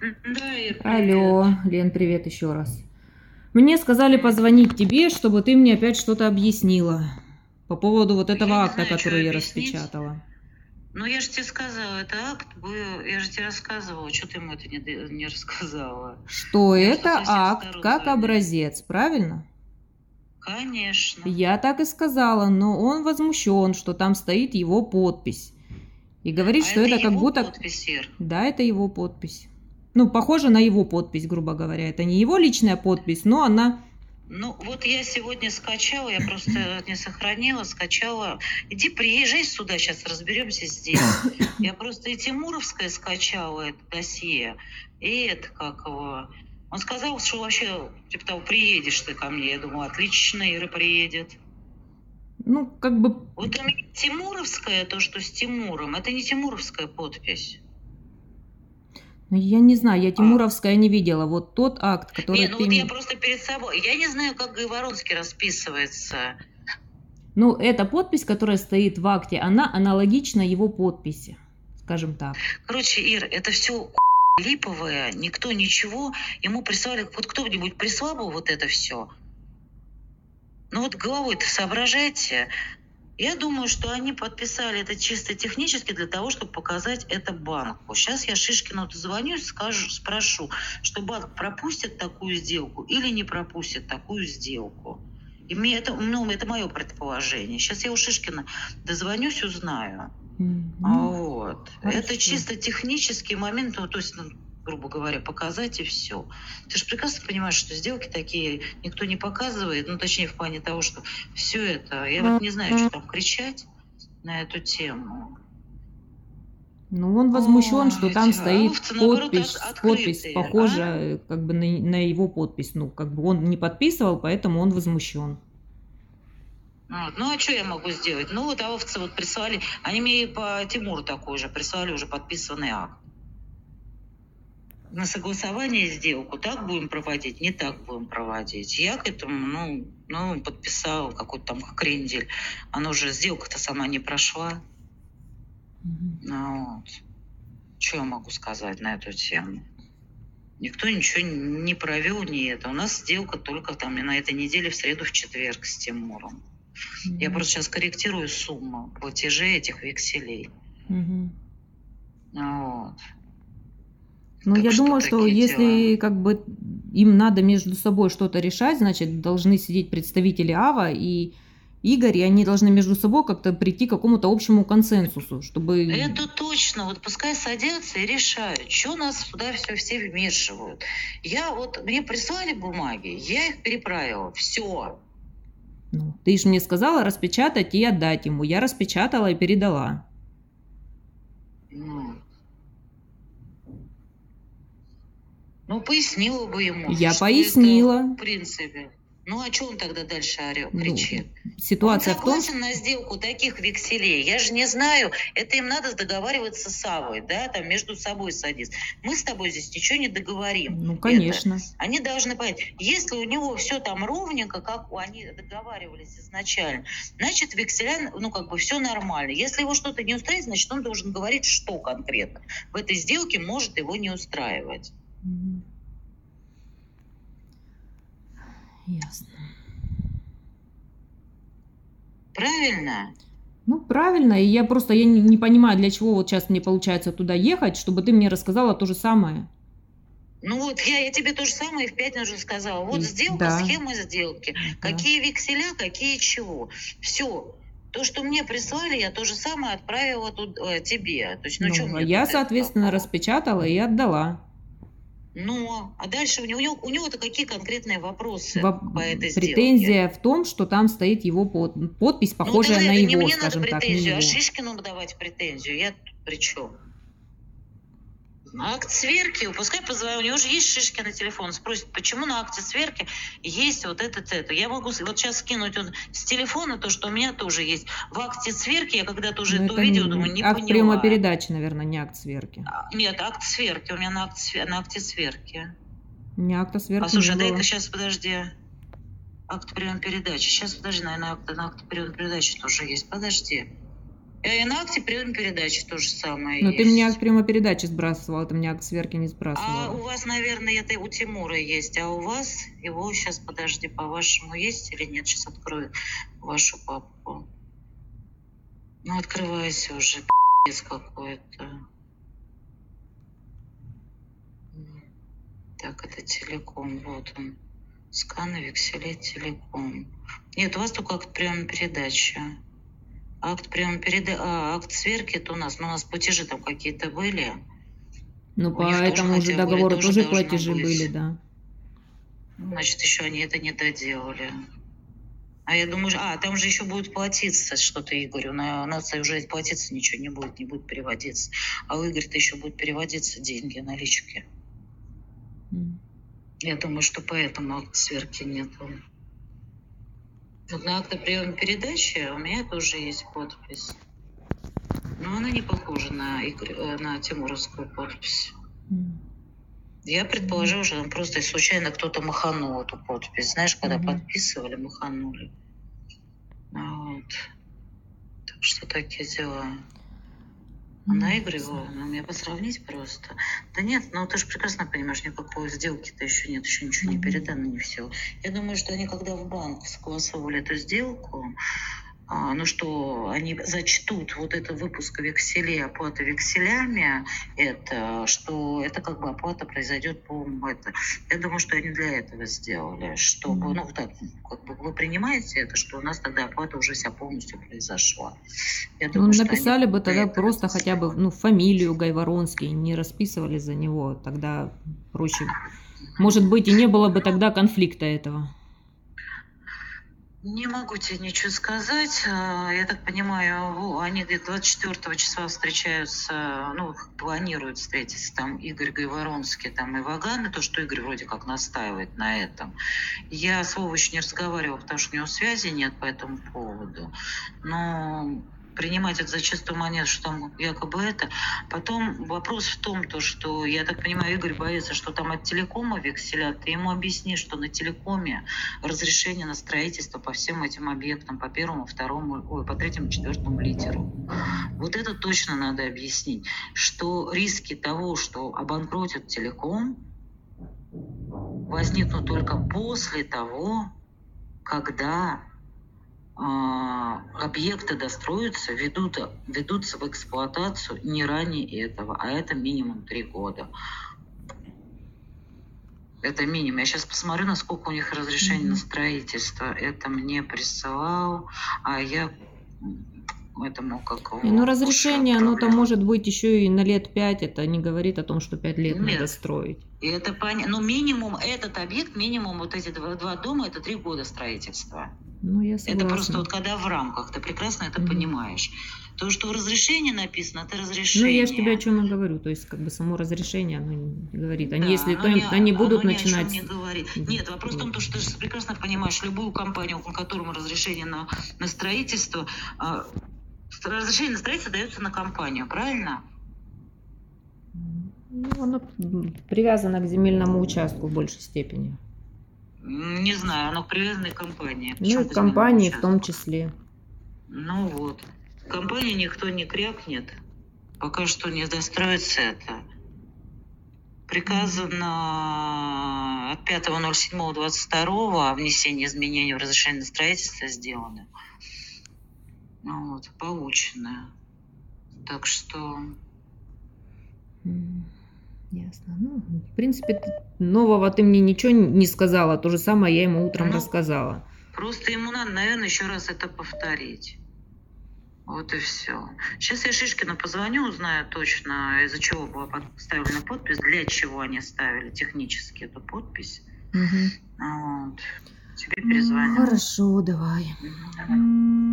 Да, Ир, привет. Алло, Лен, привет еще раз. Мне сказали позвонить тебе, чтобы ты мне опять что-то объяснила по поводу вот Я этого не акта, знаю, что который я объяснить. распечатала. Но я же тебе сказала, это акт был, я же тебе рассказывала, что ты ему это не рассказала. Что Мне что это со всех акт сторон как звонили. образец, правильно? Конечно. Я так и сказала, но он возмущен, что там стоит его подпись. И говорит, А что это это как его будто... подпись, Ир? Да, это его подпись. Ну, похоже на его подпись, грубо говоря. Это не его личная подпись, но она... Ну, вот я сегодня скачала, я просто не сохранила, скачала. Иди, приезжай сюда, сейчас разберемся здесь. Я просто и Тимуровская скачала, это досье, и это как его... Он сказал, что вообще, типа того, приедешь ты ко мне. Я думала, отлично, Ира приедет. Ну, как бы... Вот у меня Тимуровская, то, что с Тимуром, это не Тимуровская подпись. Ну, я не знаю, я Тимуровская не видела. Вот тот акт, который Не, ну ты... вот я просто перед собой. Я не знаю, как Гайворонский расписывается. Ну, эта подпись, которая стоит в акте, она аналогична его подписи, скажем так. Короче, Ир, это все липовое, никто ничего. Ему прислали, вот кто-нибудь прислал бы вот это все. Ну вот головой-то соображайте. Я думаю, что они подписали это чисто технически для того, чтобы показать это банку. Сейчас я Шишкину дозвонюсь, спрошу, что банк пропустит такую сделку или не пропустит такую сделку. И мне это, ну, это мое предположение. Сейчас я у Шишкина дозвонюсь, узнаю. Вот. Хорошо. Это чисто технический момент, ну, то есть, ну, грубо говоря, показать и все. Ты же прекрасно понимаешь, что сделки такие никто не показывает, ну, точнее, в плане того, что все это, я вот не знаю, что там кричать на эту тему. Ну, он возмущен, что там Эти стоит овцы, наоборот, подпись открытые, похожа как бы на его подпись. Ну, как бы он не подписывал, поэтому он возмущен. Вот. Ну, а что я могу сделать? Ну, вот овцы вот прислали, они мне и по Тимуру такой же прислали уже подписанный акт. На согласование сделку так будем проводить, не так будем проводить. Я к этому, ну подписала какой-то там крендель. Она уже, сделка-то сама не прошла. Ну, вот. Что я могу сказать на эту тему? Никто ничего не провел, не это. У нас сделка только там на этой неделе, в среду, в четверг с Тимуром. Я просто сейчас корректирую сумму платежей этих векселей. Вот. Ну, я думаю, что если как бы им надо между собой что-то решать, значит, должны сидеть представители АВА и Игорь, и они должны между собой как-то прийти к какому-то общему консенсусу, чтобы... Это точно. Вот пускай садятся и решают, что нас сюда все вмешивают. Мне прислали бумаги, я их переправила. Все. Ну, ты же мне сказала распечатать и отдать ему. Я распечатала и передала. Ну, пояснила бы ему. Я пояснила. Это, в принципе. Ну, а что он тогда дальше кричит? Ситуация он согласен на сделку таких векселей. Я же не знаю, это им надо договариваться с Авой, да, там между собой садиться. Мы с тобой здесь ничего не договорим. Ну, конечно. Они должны понять, если у него все там ровненько, как они договаривались изначально, значит, векселя, ну, как бы все нормально. Если его что-то не устраивает, значит, он должен говорить, что конкретно в этой сделке может его не устраивать. Ясно. Правильно? Ну, правильно. И я не понимаю, для чего вот сейчас мне получается туда ехать, чтобы ты мне рассказала то же самое. Ну вот, я тебе то же самое и в пятницу сказала. Вот сделка, да. Схема сделки. Да. Какие векселя, какие чего. Все. То, что мне прислали, я то же самое отправила тебе. То есть, я, соответственно, распечатала и отдала. А дальше у него-то какие конкретные вопросы по этой сделке? Претензия в том, что там стоит его подпись, похожая на его, не мне скажем надо так, претензию, не его. А Шишкину давать претензию. Я при чем? Акт сверки, пускай позвонит, у него же есть Шишкин телефон, спросит, почему на акте сверки есть вот это. Я могу вот сейчас скинуть с телефона то, что у меня тоже есть. В акте сверки, я когда-то уже это увидела, думаю, не акт поняла. Приема передачи, наверное, не акт сверки. Нет, акт сверки, у меня на акте сверки. Не акта сверки. Послушай, дай-ка сейчас, подожди. Акт приема передачи. Сейчас, подожди, наверное, на акт приема передачи тоже есть. Подожди. И на акте прием передачи то же самое Но есть. ты мне акт приема передачи сбрасывала, ты мне акт сверки не сбрасывала. А у вас, наверное, это у Тимура есть, а у вас его сейчас, подожди, по-вашему есть или нет? Сейчас открою вашу папку. Ну, открывайся уже, пи***ц какой-то. Так, это телеком, вот он. Сканы, векселей, телеком. Нет, у вас только акт приема передачи. Акт приема передачи, акт сверки это у нас. Но у нас платежи там какие-то были. Ну, У по них тоже, этому же хотя договору тоже тоже должно платежи быть. были, да. Значит, еще они это не доделали. А я думаю, там же еще будет платиться что-то Игорю. На нас уже платиться ничего не будет переводиться. А у Игоря-то еще будут переводиться деньги, налички. Я думаю, что поэтому акт сверки нету. Вот на акте приема передачи у меня тоже есть подпись. Но она не похожа на тимуровскую подпись. Я предположила, что там просто случайно кто-то маханул эту подпись. Знаешь, когда подписывали, маханули. Вот. Так что такие дела. На Игоря его, мне посравнить просто. Да нет, ну ты же прекрасно понимаешь, никакой сделки-то еще нет, еще ничего не передано, не все. Я думаю, что они, когда в банк согласовывали эту сделку, ну что они зачтут вот это выпуск векселей, оплата векселями, что это как бы оплата произойдет по это. Я думаю, что они для этого сделали, чтобы, ну так, как бы вы принимаете это, что у нас тогда оплата уже вся полностью произошла. Я думаю, ну, написали бы тогда просто хотя бы фамилию Гайворонский, не расписывали за него, тогда проще. Может быть, и не было бы тогда конфликта этого. Не могу тебе ничего сказать. Я так понимаю, они 24 числа встречаются, ну, планируют встретиться там Игорь Гайворонский, там и Ваган, и то, что Игорь вроде как настаивает на этом. Я с Вовой еще не разговаривала, потому что у него связи нет по этому поводу. Но принимать это за чистую монету, что там якобы это. Потом вопрос в том, что, я так понимаю, Игорь боится, что там от телекома векселят. Ты ему объясни, что на телекоме разрешение на строительство по всем этим объектам, по первому, второму, по третьему, четвертому литеру. Вот это точно надо объяснить, что риски того, что обанкротят телеком, возникнут только после того, когда объекты достроятся, ведутся в эксплуатацию не ранее этого, а это минимум 3 года. Это минимум. Я сейчас посмотрю, насколько у них разрешение на строительство. Это мне присылал, а я этому Ну, разрешение, оно там может быть еще и на лет 5, это не говорит о том, что 5 лет надо строить. И это понятно. Но минимум этот объект, минимум вот эти два дома, это 3 года строительства. Ну, я согласна. Это просто вот когда в рамках, ты прекрасно это понимаешь. То, что в разрешении написано, это разрешение. Ну, я же тебе о чем и говорю, то есть как бы само разрешение, оно не говорит. Если они будут начинать... Не говорит. Нет, вопрос в том, что ты прекрасно понимаешь, любую компанию, у которой разрешение на строительство, разрешение на строительство дается на компанию, правильно? Ну, оно привязано к земельному участку в большей степени. Не знаю, оно привязано к компании. Ну, и к компании в том числе. Ну вот. Компании никто не крякнет, пока что не достроится это. Приказано от 5.07.22 о внесении изменений в разрешение на строительство сделано. Вот, получено. Так что... Ясно. Ну, в принципе, нового ты мне ничего не сказала. То же самое я ему утром рассказала. Просто ему надо, наверное, еще раз это повторить. Вот и все. Сейчас я Шишкину позвоню, узнаю точно, из-за чего была поставлена подпись, для чего они ставили технически эту подпись. Вот. Тебе перезвоню. Хорошо, давай. Давай.